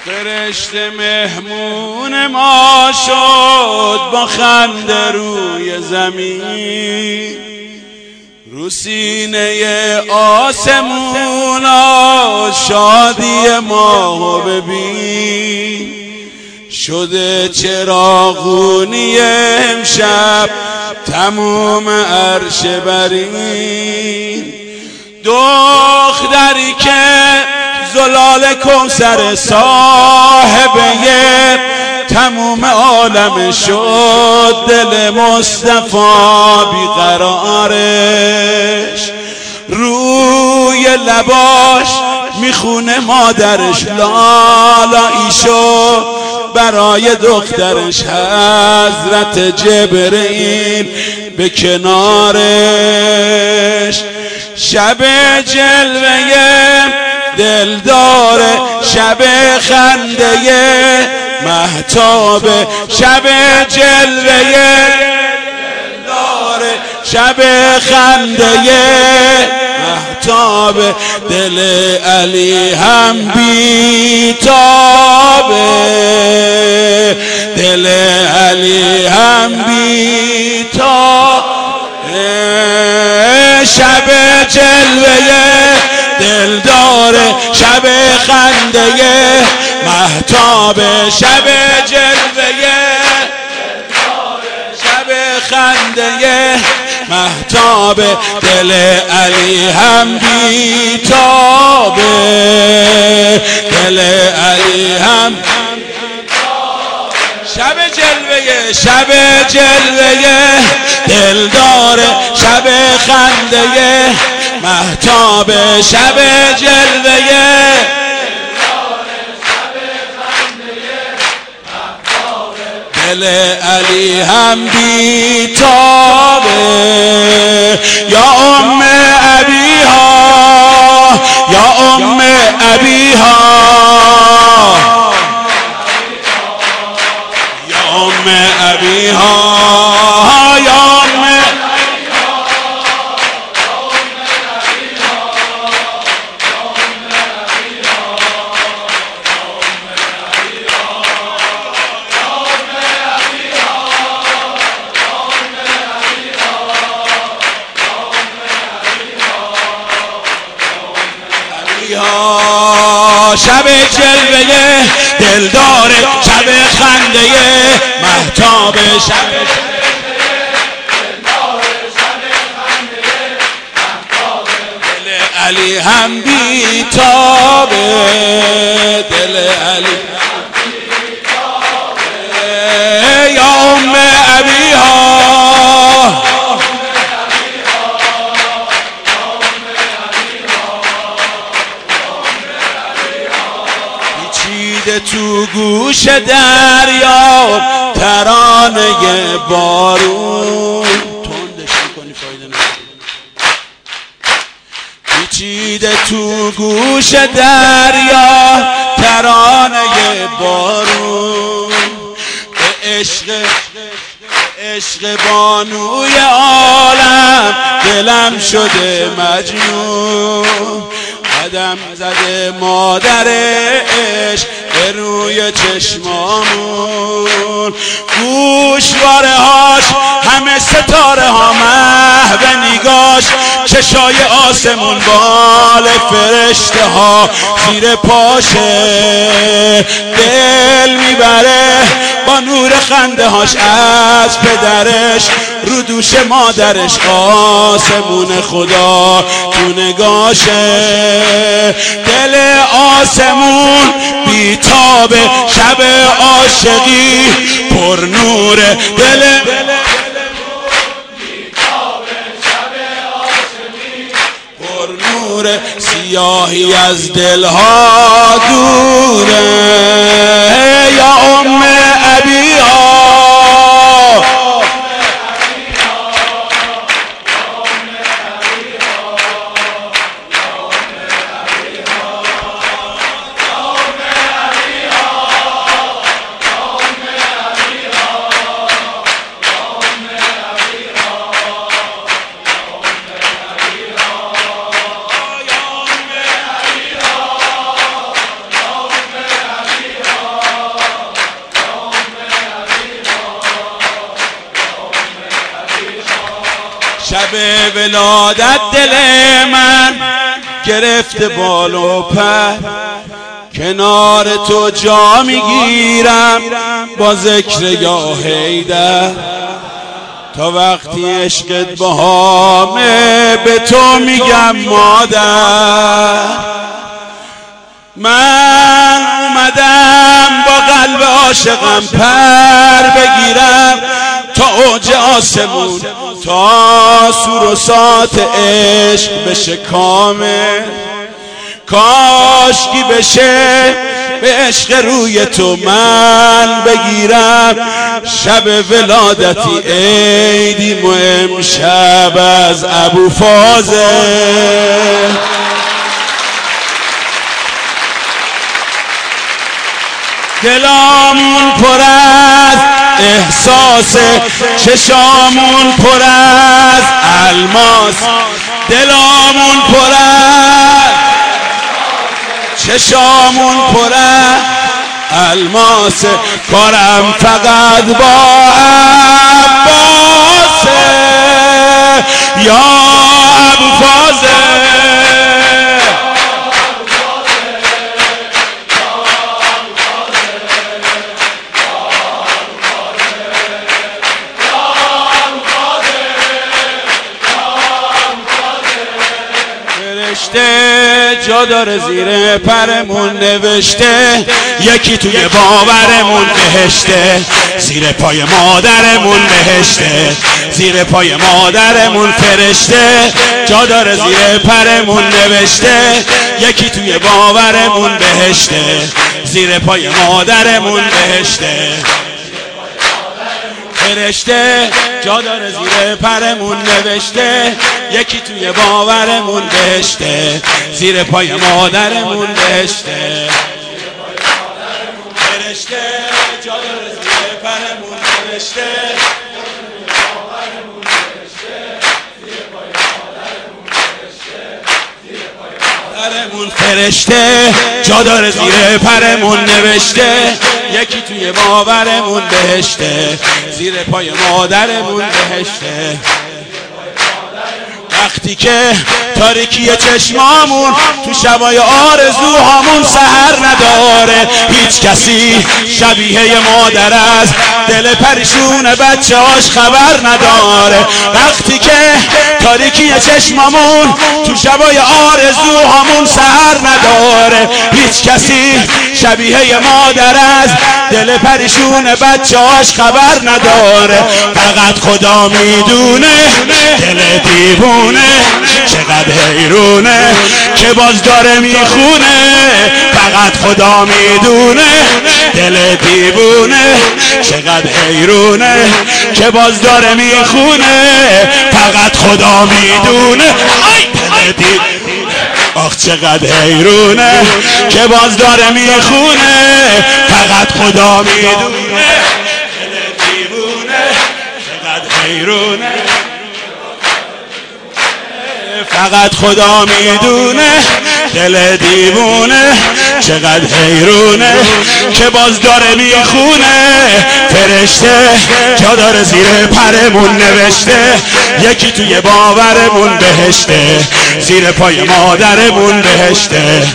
فرشته مهمون ما شد با خنده روی زمین، رو سینه آسمونا شادی ما ببین. شده چراغونی امشب تموم عرش برین، دختری که زلال کوثر صاحبه تموم عالم شد، دل مصطفی بیقرارش روی لباش میخونه مادرش لالایی شد برای دخترش حضرت جبرئیل به کنارش. شب جلوه دلدار، شب خنده مهتاب، شب جلوه دلدار، شب خنده مهتاب، دل علی هم بیتابه، دل علی هم بیتابه. شب جلوه دلدار، شب خنده مهتاب، شب جلوه دلدار، شب خنده مهتاب، دل علی هم بیتابه، دل علی هم شب جلوه، شب جلوه دلدار، شب خنده مهتاب، شب جلوه دل علی هم بیتابه. یا ام ابیها، یا ام ابیها، یا ام ابیها، یا ام شب جلوه دلدار، شب خنده مهتاب، شب دل علی هم بیتابه، دل علی هم بیتابه. یا ام ابیها، تو گوش دریا ترانه بارون، تندش میکنی فایده نداره. پیچیده تو گوش دریا ترانه بارون، به عشق بانوی عالم دلم شده مجنون. قدم زده مادر عشق به روی چشمامون، گوشواره هاش همه ستاره ها محو نگاش، چشای آسمون بال فرشته ها زیر پاشه، دل میبره با نور خنده هاش از پدرش، رو دوش مادرش آسمون خدا تو نگاشه. دل آسمون بیتابه، شب عاشقی پر نوره، دل پر نوره، سیاهی از دلها دوره. یا ام ابیها، شب ولادت دل من گرفته بال و پر، کنار تو جا میگیرم با ذکر یا حیدر، تا وقتی عشقت باهامه به تو میگم مادر. من اومدم با قلب عاشقم پر بگیرم تا اوج آسمون، تا سور و سات عشق بشه کامل، کاشکی بشه به عشق روی تو من بگیرم شب ولادتی عیدیم و امشب از ابوفاضل. دلامون پر از احساس، چشامون پر از الماس، دلامون پر از چشامون پر از الماس، کارم فقط با عباسه یا ابوفاضل. جا داره زیر پرمون نوشته، یکی توی باورمون بهشته، زیر پای مادرمون بهشته، زیر پای مادرمون فرشته. جا داره زیر پرمون نوشته، یکی توی باورمون بهشته، زیر پای مادرمون بهشته. فرشته جا داره زیر پرمون نوشته، یکی توی باورمون بهشته، زیر پای مادرمون بهشته. فرشته جا داره زیر پرمون نوشته، فرشته جا داره زیر پرمون نوشته، یکی توی باورمون بهشته، زیر پای مادرمون بهشته. وقتی که تاریکی چشمامون تو شبای آرزوهامون سحر نداره، هیچ کسی شبیه مادر از دل پریشون بچه هاش خبر نداره. وقتی که تاریکی چشمامون تو شبای آرزوهامون سحر نداره، هیچ کسی شبیه مادر از دل پریشون بچه هاش خبر نداره. فقط خدا میدونه دل دیوونه چقدر حیرونه که باز داره میخونه. فقط خدا میدونه دل دیوونه چقدر حیرونه که باز داره میخونه. فقط خدا میدونه دل دیوونه آخ چقدر حیرونه که باز داره میخونه. فقط خدا میدونه دل دیوونه چقدر حیرونه. فقط خدا میدونه دل دیوونه چقدر حیرونه که باز داره میخونه. فرشته جا داره زیر پرمون نوشته، یکی توی باورمون بهشته، زیر پای مادرمون بهشته.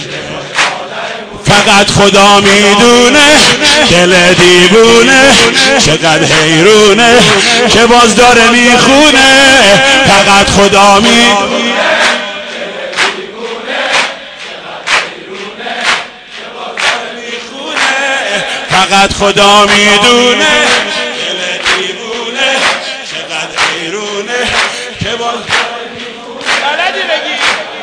فقط خدا میدونه دل دیوونه چقدر حیرونه که باز داره میخونه. فقط خدا میدونه فقط خدا میدونه دل دیوونه چقدر حیرونه که باز بلدی بگی.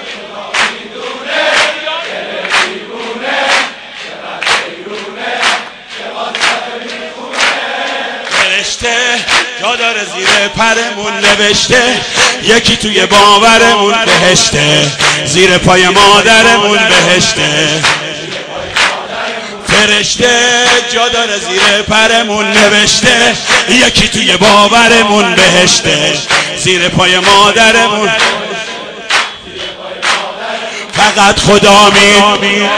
جا داره زیر پرمون نوشته، یکی توی باورمون بهشته، زیر پای مادرمون بهشته. فرشته جا داره زیر پرمون نوشته، یکی توی باورمون بهشته، زیر پای مادرمون. فقط خدا میدونه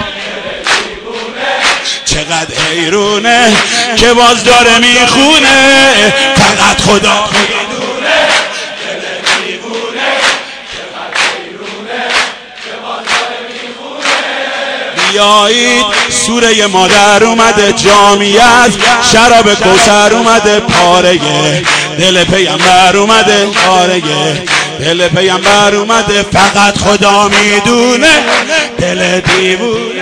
چقدر حیرونه که باز داره میخونه. فقط خدا میدونه بیایید سوره مادر اومده، جامی از شراب کوثر اومده، پاره دل پیامبر اومده، پاره دل پیامبر اومده. فقط خدا میدونه دل دیوونه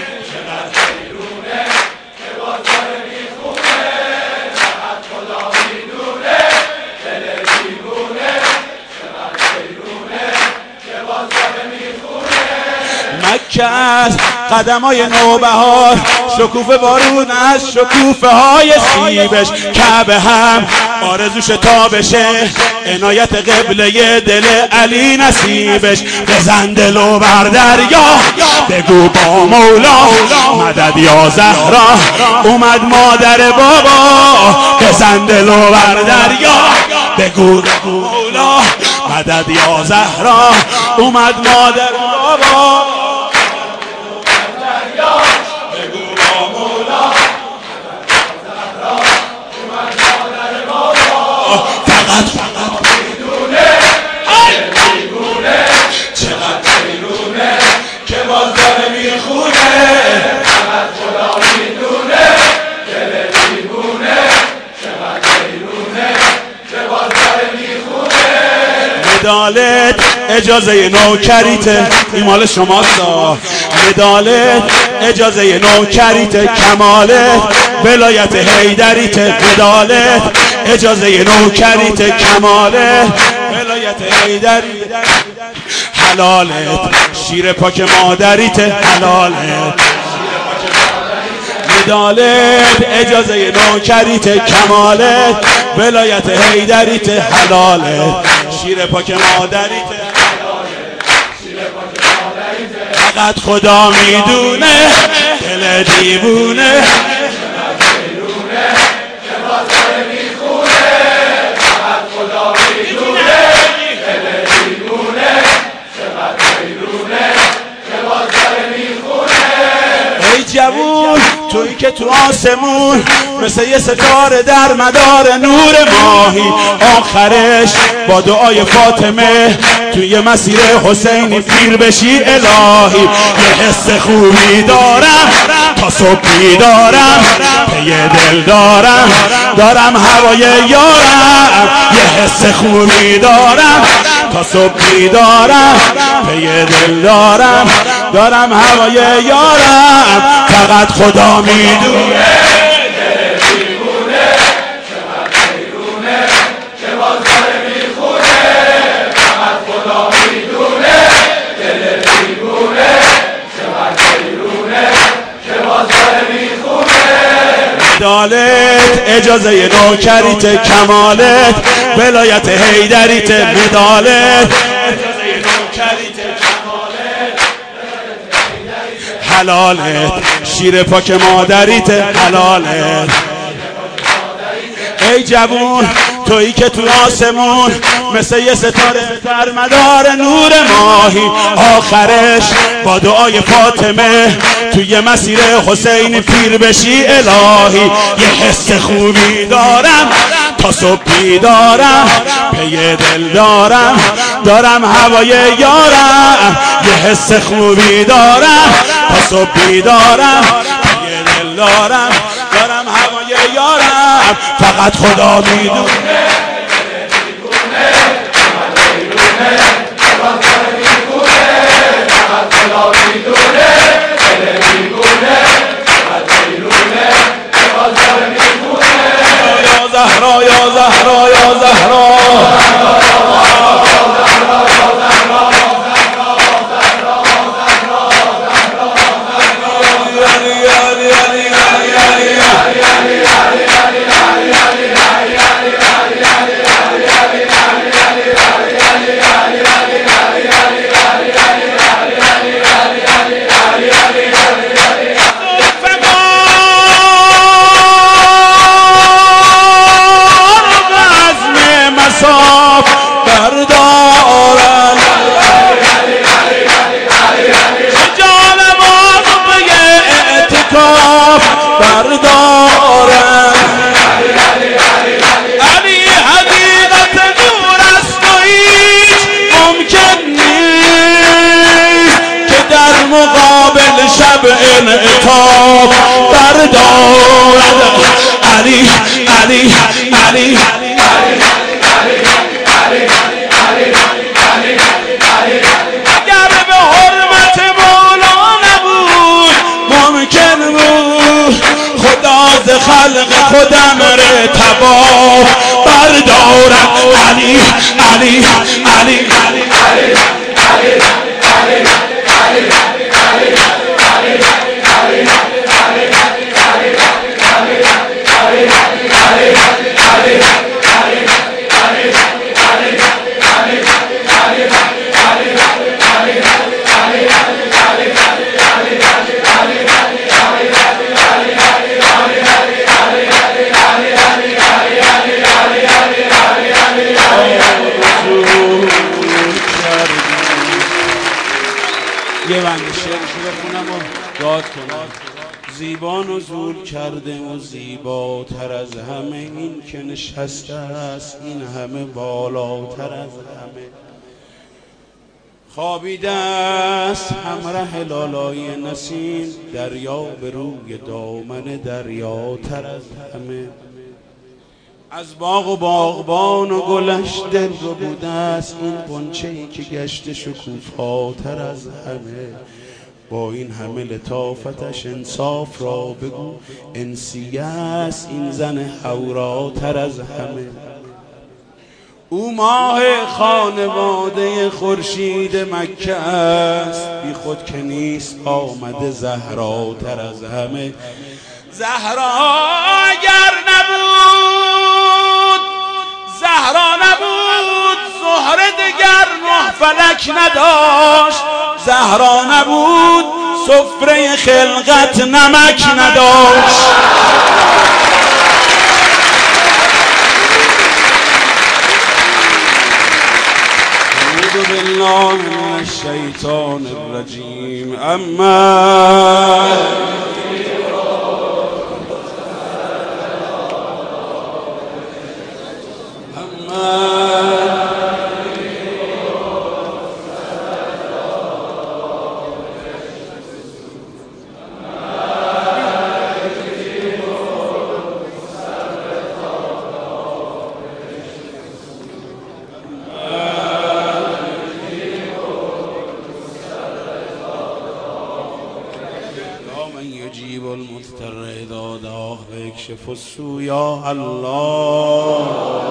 مکه از قدمای نوبهار، شکوفه بارون از شکوفه های سیبش، کعبه هم آرزوش تا بشه، عنایت قبله دل علی نصیبش. بزن دلو بر دریا بگو با مولا مدد یا زهرا، اومد مادر بابا. بزن دلو بر دریا بگو مولا مدد یا زهرا، اومد مادر بابا. مدالت اجازه نوکریته، این مال شماستا. مدالت اجازه نوکریته، کمالت ولایت حیدریته. مدالت اجازه نوکریته، کمالت ولایت حیدریته. حلالت شیر پاک مادریته، حلالت مدالت اجازه نوکریته، کمالت ولایت حیدریته. حلالت شیر پاک مادریته، فقط خدا میدونه دل دیوونه جوون. تویی که تو آسمون مثل یه ستاره در مدار نور ماهی، آخرش با دعای فاطمه توی مسیر حسینی پیر بشی الهی. یه حس خوبی دارم تا صبحی دارم، پی دل دارم هوای یارم. یه حس خوبی دارم تا صبحی دارم، پی دل دارم هوای یارم. فقط خدا میدونه دل دیوونه چقدر حیرونه که باز داره میخونه. فقط خدا میدونه دل دیوونه چقدر حیرونه که باز داره میخونه. مدالت اجازه نوکریته، کمالت ولایت حیدریته. مدالت اجازه نوکریته، حلالت شیر پاک مادریته، حلالت. ای جوون تویی که تو آسمون مثل یه ستاره در مدار نور ماهی، آخرش با دعای فاطمه توی مسیر حسین پیر بشی الهی. یه حس خوبی دارم تا صبحی دارم، پی دل دارم هوای یارم. یه حس خوبی دارم تا صبحی دارم، پی دل دارم هوای یارم. فقط خدا میدونه یا زهرا یا زهرا یا زهرا عتاب بردارد. علی علی علی اگر به حرمت مولا نبود ممکن بود خدا ز خلق خودم ره تباه بردارد. علی علی علی یه بند شعرشو بخونم و داد کنم. زیبا نزول کرده و زیباتر از همه این که نشسته است، این همه بالاتر از همه خوابیده است همراه لالای نسیم، دریا به روی دامن دریاتر از همه. از باغ و باغبان و گلش دل رو بوده است، این غنچه‌ای که گشت شکوفاتر از همه. با این همه لطافتش انصاف را بگو، انسیه است این زن حوراتر از همه. او ماه خانواده خورشید مکه است، بی خود که نیست آمده زهراتر از همه. زهرا اگر نبود، زهرا نبود زهره دگر نه فلک نداشت، زهرا نبود سفره خلقت نمک نداشت. اعوذ بالله من الشیطان الرجیم. يجيب المضطر إذا دعاه ويكشف السوء. يا الله